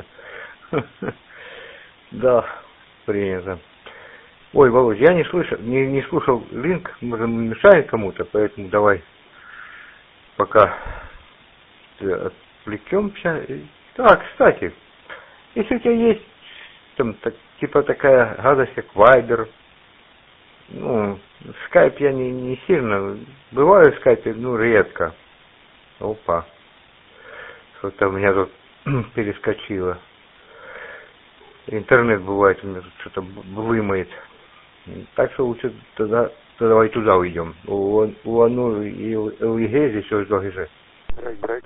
Да, принято. Ой, Володь, я не слышал, не, не слушал линк, может, мешает кому-то, поэтому давай пока отвлекемся. Так, кстати, если у тебя есть там так, типа такая гадость, как Viber, ну, скайп я не, не сильно, бываю в скайпе, ну, редко. Опа, что-то у меня тут перескочило. Интернет бывает у меня тут что-то вымоет. Так что лучше тогда, тогда давай туда уйдем. У, у Ану и у Еге здесь все же. Брейк, брейк.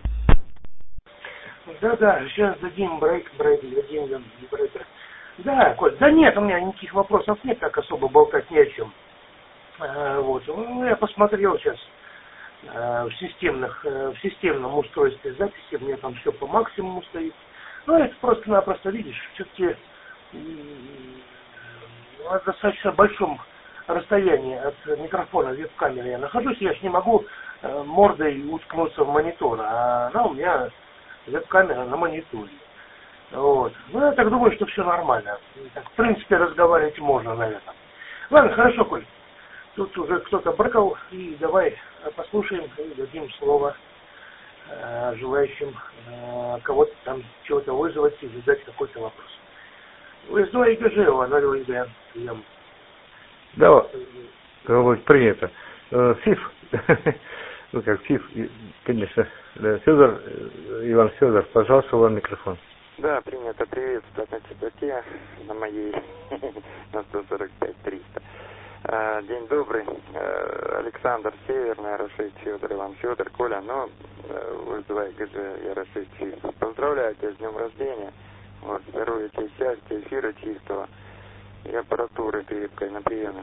Да-да, сейчас дадим брейк, брейк, дадим брейк. Да, Коль, да нет, у меня никаких вопросов нет, так особо болтать не о чем. А, вот, ну, я посмотрел сейчас а, в системных, в системном устройстве записи, у меня там все по максимуму стоит. Ну, это просто-напросто, видишь, все-таки на достаточно большом расстоянии от микрофона веб-камеры я нахожусь, я ж не могу э, мордой уткнуться в монитор, а она у меня веб-камера на мониторе. Вот. Ну, я так думаю, что все нормально. Так, в принципе, разговаривать можно, наверное. Ладно, хорошо, Коль. Тут уже кто-то брыкал, и давай послушаем и дадим слово э, желающим э, кого-то там чего-то вызвать и задать какой-то вопрос. Выездной ИГЖ, ноль ИГ, прием. Да, вот, принято. ФИФ, ну как ФИФ, конечно, Федор, Иван Федор, пожалуйста, вам микрофон. Да, принято. Приветствую на частоте, на моей, на сто сорок пять триста. День добрый. Александр Северный, Рашид Федор, Иван Федор, Коля, но вызывай ГЖ, я Рашид ФИФ. Поздравляю тебя с днем рождения. Вот, здоровья тебе, счастья, эфира чистого и аппаратуры крепкой на приеме.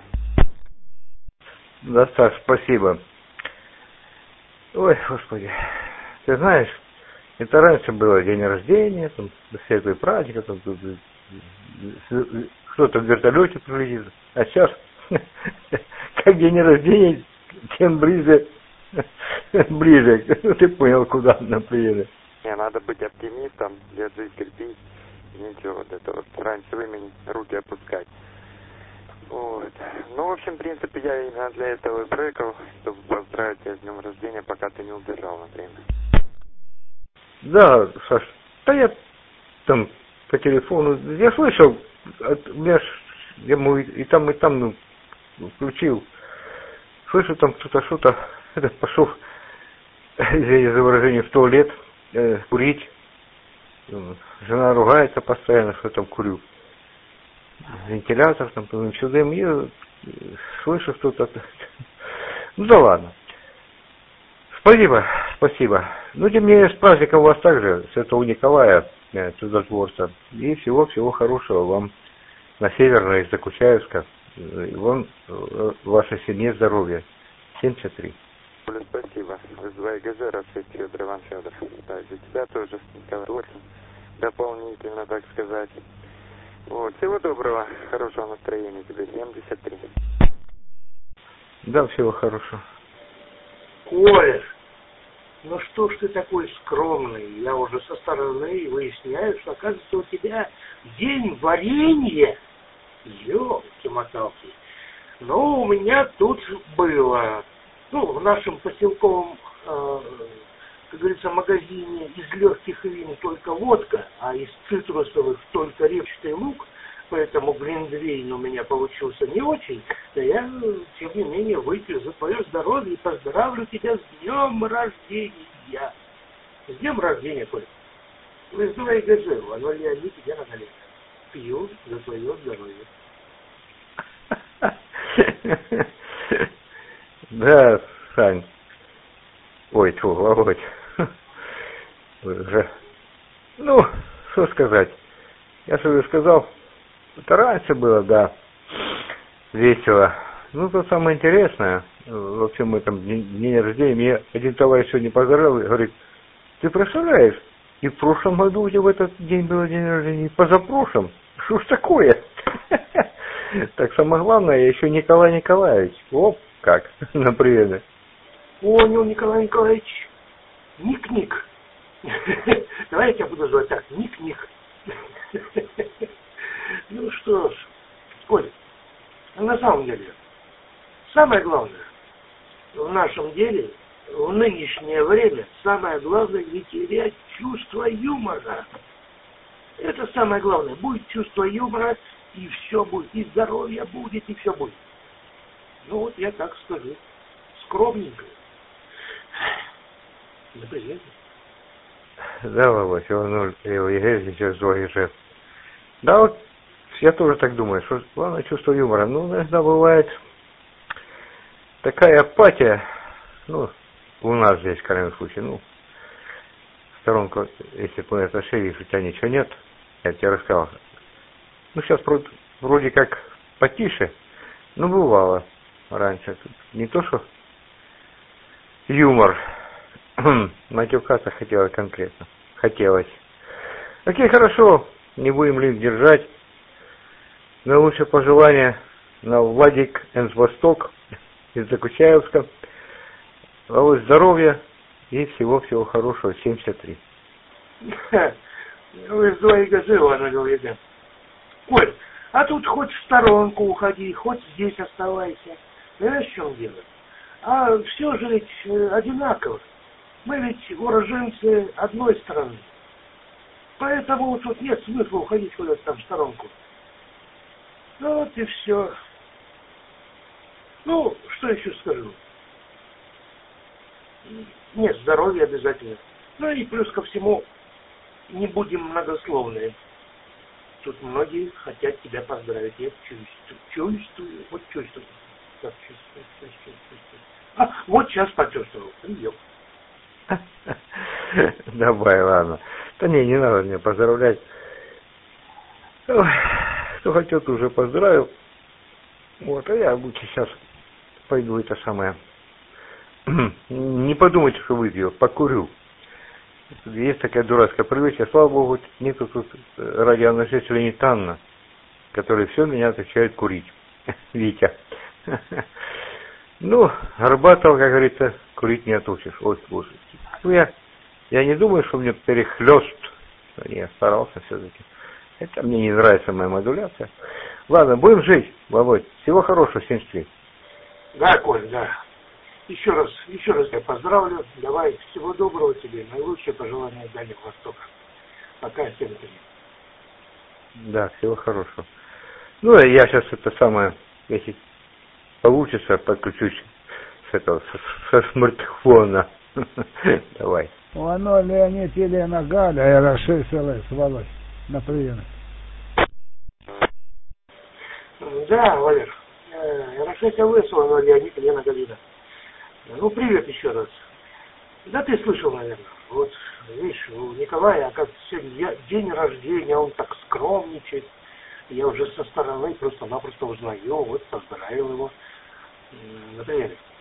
Да, Саш, спасибо. Ой, Господи, ты знаешь, это раньше было день рождения, там, светлый праздник, там, кто-то в вертолете прилетит, а сейчас, как день рождения, тем ближе, ближе, ты понял, куда на приеме. Не, надо быть оптимистом, держись, крепись, ничего вот это вот, раньше времени руки опускать. Вот. Ну, в общем, в принципе, я именно для этого и проехал, чтобы поздравить тебя с днем рождения, пока ты не убежал, например. Да, Саш, да я там по телефону, я слышал, от, я, я ему и, и там, и там ну, включил, слышу там кто-то что-то, это пошел, извините за выражение, в туалет, э, курить, Жена ругается постоянно, что там курю. Вентилятор, там, все дым, и слышу что-то. Ну да ладно. Спасибо, спасибо. Ну, тем не менее, с праздником вас также, Святого Николая, чудотворца. И всего-всего хорошего вам на Северной, из Докучаевска. И вам, вашей семье здоровья. семьдесят три. Спасибо. Вызывай ГЗ, Равсет Федор, Иван Федор. Да, для тебя тоже, Николай, дополнительно, так сказать. Вот, всего доброго, хорошего настроения тебе, семьдесят три. Да, всего хорошего. Коля, ну что ж ты такой скромный? Я уже со стороны выясняю, что, оказывается, у тебя день варенья. Ёлки-моталки. Ну, у меня тут было, ну, в нашем поселковом, э, как говорится, магазине из легких вин только водка, а из цитрусовых только репчатый лук, поэтому глинтвейн у меня получился не очень, да я, тем не менее, выпью за твое здоровье и поздравлю тебя с днем рождения. С днем рождения, Коль. Вызывай ГЗ, оно ли они тебе на колено. Пью за твое здоровье. Да, Сань. Ой, тьфу, Володь. Ну, что сказать. Я же уже сказал, это раньше было, да, весело. Ну, то самое интересное, во всем этом дне рождения, мне один товарищ сегодня поздравил и говорит, ты представляешь, и в прошлом году у тебя в этот день был день рождения, и позапрошлом. Что ж такое? Так самое главное, я еще Николай Николаевич. Оп, как, например. Понял, Николай Николаевич. Ник-ник. Давай я тебя буду звать так. Ник-ник. Ну что ж, Коля, на самом деле, самое главное в нашем деле, в нынешнее время, самое главное не терять чувство юмора. Это самое главное. Будет чувство юмора, и все будет. И здоровье будет, и все будет. Ну вот я так скажу. Скромненько. Да приятно. Да, Володь, он сейчас двое. Да, вот я тоже так думаю, что главное чувство юмора. Ну, иногда бывает такая апатия, ну, у нас здесь, в крайнем случае, ну, сторонку, если бы мы отношения, у тебя ничего нет, я тебе рассказал. Ну, сейчас вроде как потише, но бывало раньше. Не то, что юмор, матюкаться хотелось конкретно. Хотелось. Окей, хорошо, не будем лишь держать. Наилучшие пожелания на Владик Энс Восток из Докучаевска. Володь, здоровья и всего-всего хорошего. семьдесят три. Вы с двоих газева наговорили. Коль, а тут хоть в сторонку уходи, хоть здесь оставайся. Знаешь, в чем дело? А все же ведь одинаково. Мы ведь уроженцы одной страны. Поэтому тут нет смысла уходить куда-то там в сторонку. Ну вот и все. Ну, что еще скажу? Нет, здоровья обязательно. Ну и плюс ко всему, не будем многословные. Тут многие хотят тебя поздравить. Я чувствую, чувствую, вот чувствую. Так, чувствую, чувствую, чувствую. А, вот сейчас почувствовал. Прием. Давай, ладно. Да не, не надо меня поздравлять. Ой, кто хотел, то уже поздравил. Вот, а я лучше сейчас пойду это самое. Не подумайте, что выпью, покурю. Есть такая дурацкая привычка. Слава Богу, нету тут радионосителя не Танна, который все меня отвечает курить. Витя. Ну, Горбатова, как говорится, курить не отучишь. Ой, слушай. Ну, я, я не думаю, что мне перехлёст. Я старался все-таки. Это мне не нравится моя модуляция. Ладно, будем жить, Володь. Всего хорошего, семьдесят три. Да, Коль, да. Еще раз, еще раз я поздравлю. Давай, всего доброго тебе. Наилучшие пожелания Дальнего Востока. Пока, всем три. Да, всего хорошего. Ну, я сейчас это самое, если получится, подключусь с этого, со, со смартфона. Давай. Оно Леонид, Елена, Галя, эр шесть эл эс, Володь, на приеме. Да, Валер, эр шесть эл эс, оно Леонид, Елена, Галина. Ну, привет еще раз. Да ты слышал, наверное. Вот, видишь, у Николая, оказывается, сегодня день рождения, он так скромничает. Я уже со стороны просто-напросто узнаю, вот поздравил его. Например,